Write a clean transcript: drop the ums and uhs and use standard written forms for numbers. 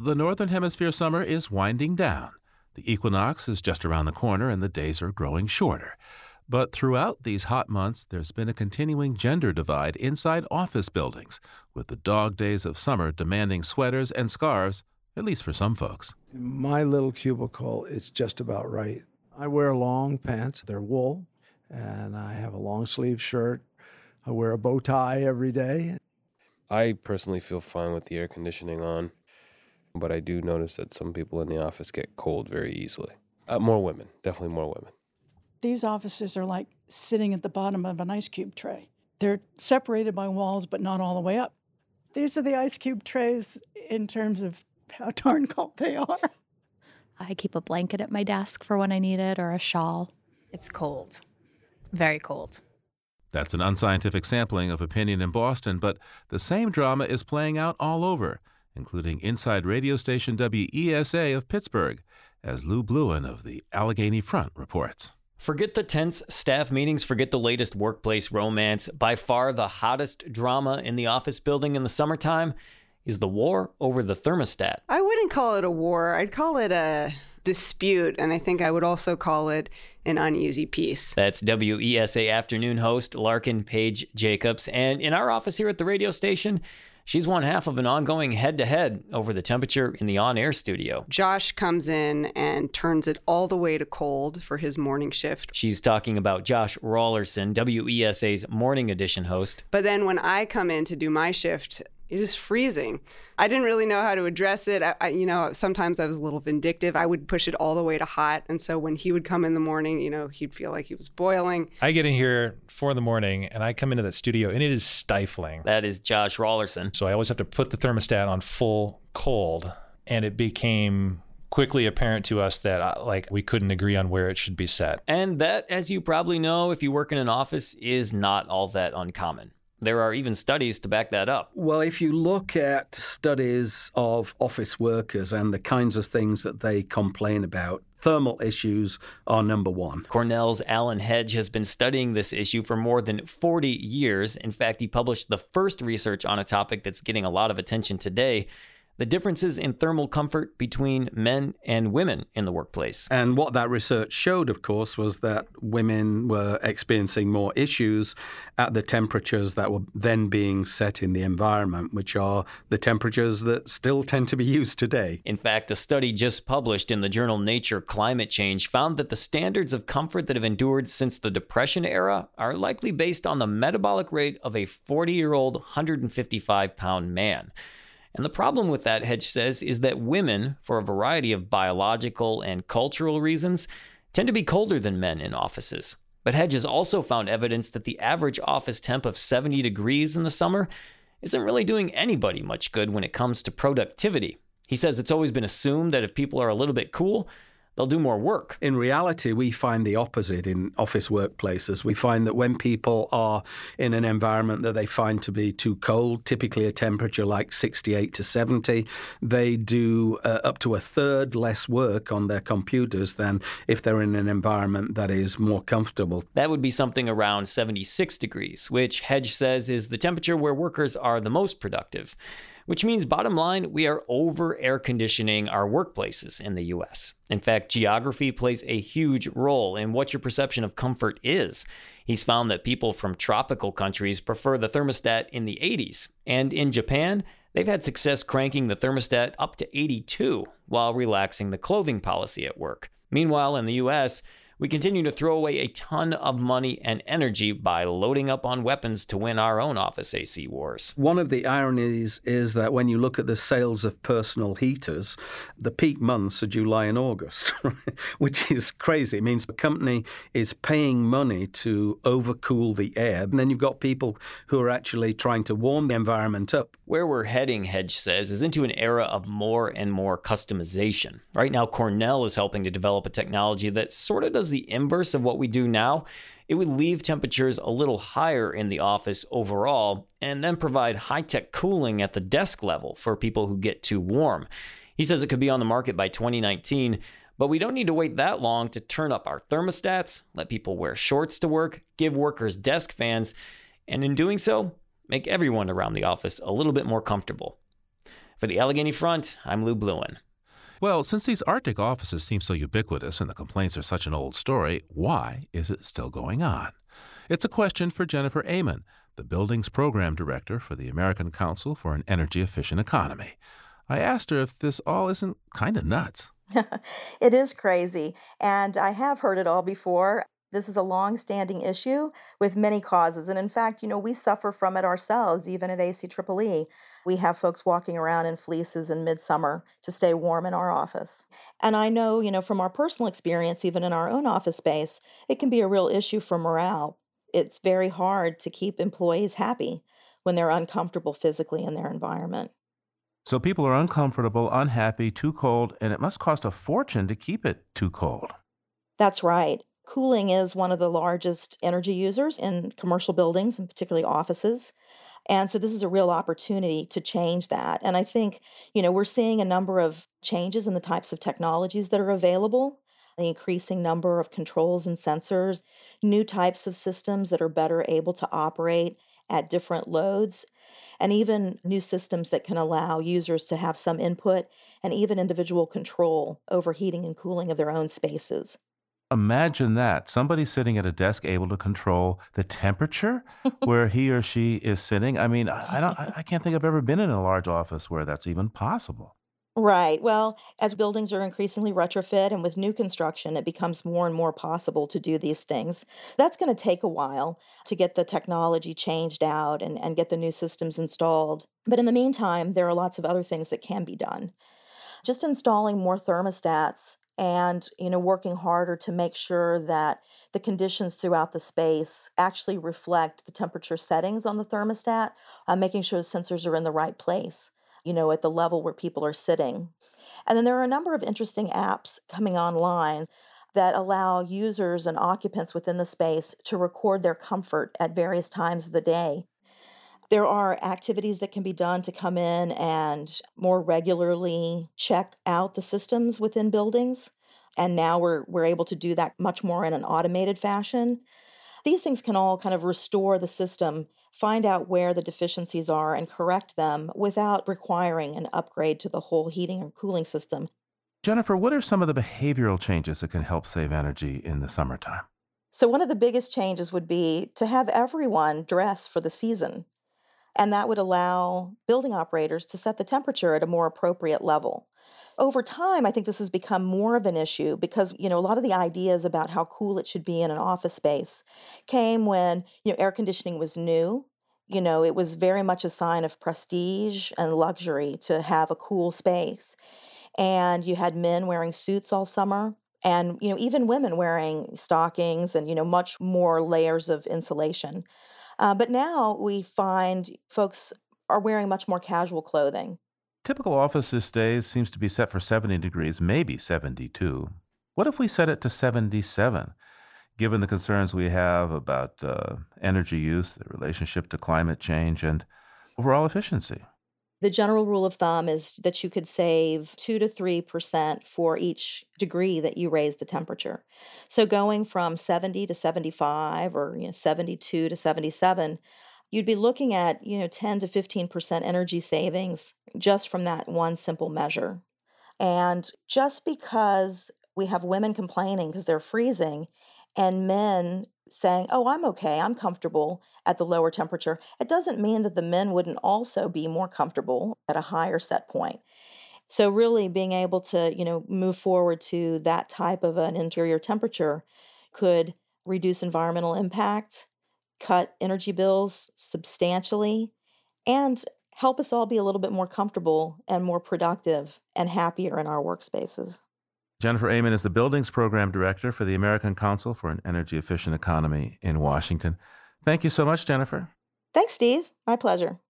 The Northern Hemisphere summer is winding down. The equinox is just around the corner and the days are growing shorter. But throughout these hot months, there's been a continuing gender divide inside office buildings, with the dog days of summer demanding sweaters and scarves, at least for some folks. My little cubicle is just about right. I wear long pants. They're wool, and I have a long sleeve shirt. I wear a bow tie every day. I personally feel fine with the air conditioning on, but I do notice that some people in the office get cold very easily. More women, definitely more women. These offices are like sitting at the bottom of an ice cube tray. They're separated by walls, but not all the way up. These are the ice cube trays in terms of how darn cold they are. I keep a blanket at my desk for when I need it, or a shawl. It's cold. Very cold. That's an unscientific sampling of opinion in Boston, but the same drama is playing out all over, including inside radio station WESA of Pittsburgh, as Lou Bluin of the Allegheny Front reports. Forget the tense staff meetings, forget the latest workplace romance. By far the hottest drama in the office building in the summertime is the war over the thermostat. I wouldn't call it a war. I'd call it a dispute, and I think I would also call it an uneasy peace. That's WESA afternoon host Larkin Page Jacobs. And in our office here at the radio station, she's one half of an ongoing head-to-head over the temperature in the on-air studio. Josh comes in and turns it all the way to cold for his morning shift. She's talking about Josh Rawlerson, WESA's morning edition host. But then when I come in to do my shift, it is freezing. I didn't really know how to address it. Sometimes I was a little vindictive. I would push it all the way to hot. And so when he would come in the morning, he'd feel like he was boiling. I get in here 4 a.m. and I come into that studio and it is stifling. That is Josh Rawlerson. So I always have to put the thermostat on full cold. And it became quickly apparent to us that we couldn't agree on where it should be set. And that, as you probably know, if you work in an office, is not all that uncommon. There are even studies to back that up. Well, if you look at studies of office workers and the kinds of things that they complain about, thermal issues are number one. Cornell's Alan Hedge has been studying this issue for more than 40 years. In fact, he published the first research on a topic that's getting a lot of attention today: the differences in thermal comfort between men and women in the workplace. And what that research showed, of course, was that women were experiencing more issues at the temperatures that were then being set in the environment, which are the temperatures that still tend to be used today. In fact, a study just published in the journal Nature Climate Change found that the standards of comfort that have endured since the Depression era are likely based on the metabolic rate of a 40-year-old, 155-pound man. And the problem with that, Hedge says, is that women, for a variety of biological and cultural reasons, tend to be colder than men in offices. But Hedge has also found evidence that the average office temp of 70 degrees in the summer isn't really doing anybody much good when it comes to productivity. He says it's always been assumed that if people are a little bit cool, they'll do more work. In reality, we find the opposite in office workplaces. We find that when people are in an environment that they find to be too cold, typically a temperature like 68 to 70, they do up to a third less work on their computers than if they're in an environment that is more comfortable. That would be something around 76 degrees, which Hedge says is the temperature where workers are the most productive. Which means, bottom line, we are over-air conditioning our workplaces in the U.S. In fact, geography plays a huge role in what your perception of comfort is. He's found that people from tropical countries prefer the thermostat in the 80s. And in Japan, they've had success cranking the thermostat up to 82 while relaxing the clothing policy at work. Meanwhile, in the U.S., we continue to throw away a ton of money and energy by loading up on weapons to win our own office AC wars. One of the ironies is that when you look at the sales of personal heaters, the peak months are July and August, which is crazy. It means the company is paying money to overcool the air, and then you've got people who are actually trying to warm the environment up. Where we're heading, Hedge says, is into an era of more and more customization. Right now, Cornell is helping to develop a technology that sort of does the inverse of what we do now. It would leave temperatures a little higher in the office overall and then provide high-tech cooling at the desk level for people who get too warm. He says it could be on the market by 2019, but we don't need to wait that long to turn up our thermostats, let people wear shorts to work, give workers desk fans, and in doing so, make everyone around the office a little bit more comfortable. For the Allegheny Front, I'm Lou Bluin. Well, since these Arctic offices seem so ubiquitous and the complaints are such an old story, why is it still going on? It's a question for Jennifer Amen, the Buildings Program Director for the American Council for an Energy Efficient Economy. I asked her if this all isn't kind of nuts. It is crazy, and I have heard it all before. This is a long-standing issue with many causes, and in fact, we suffer from it ourselves, even at ACEEE. We have folks walking around in fleeces in midsummer to stay warm in our office. And I know, from our personal experience, even in our own office space, it can be a real issue for morale. It's very hard to keep employees happy when they're uncomfortable physically in their environment. So people are uncomfortable, unhappy, too cold, and it must cost a fortune to keep it too cold. That's right. Cooling is one of the largest energy users in commercial buildings, and particularly offices. And so this is a real opportunity to change that. And I think, we're seeing a number of changes in the types of technologies that are available, the increasing number of controls and sensors, new types of systems that are better able to operate at different loads, and even new systems that can allow users to have some input and even individual control over heating and cooling of their own spaces. Imagine that, somebody sitting at a desk able to control the temperature where he or she is sitting. I mean, I can't think I've ever been in a large office where that's even possible. Right. Well, as buildings are increasingly retrofit and with new construction, it becomes more and more possible to do these things. That's going to take a while to get the technology changed out and get the new systems installed. But in the meantime, there are lots of other things that can be done. Just installing more thermostats and, working harder to make sure that the conditions throughout the space actually reflect the temperature settings on the thermostat, making sure the sensors are in the right place, at the level where people are sitting. And then there are a number of interesting apps coming online that allow users and occupants within the space to record their comfort at various times of the day. There are activities that can be done to come in and more regularly check out the systems within buildings. And now we're able to do that much more in an automated fashion. These things can all kind of restore the system, find out where the deficiencies are and correct them without requiring an upgrade to the whole heating and cooling system. Jennifer, what are some of the behavioral changes that can help save energy in the summertime? So one of the biggest changes would be to have everyone dress for the season. And that would allow building operators to set the temperature at a more appropriate level. Over time, I think this has become more of an issue because, a lot of the ideas about how cool it should be in an office space came when, air conditioning was new. It was very much a sign of prestige and luxury to have a cool space. And you had men wearing suits all summer and, even women wearing stockings and, much more layers of insulation. But now we find folks are wearing much more casual clothing. Typical office these days seems to be set for 70 degrees, maybe 72. What if we set it to 77? Given the concerns we have about energy use, the relationship to climate change, and overall efficiency. The general rule of thumb is that you could save 2 to 3% for each degree that you raise the temperature. So going from 70 to 75 or 72 to 77, you'd be looking at 10 to 15% energy savings just from that one simple measure. And just because we have women complaining because they're freezing and men saying, oh, I'm okay, I'm comfortable at the lower temperature, it doesn't mean that the men wouldn't also be more comfortable at a higher set point. So really being able to, move forward to that type of an interior temperature could reduce environmental impact, cut energy bills substantially, and help us all be a little bit more comfortable and more productive and happier in our workspaces. Jennifer Amen is the Buildings Program Director for the American Council for an Energy Efficient Economy in Washington. Thank you so much, Jennifer. Thanks, Steve. My pleasure.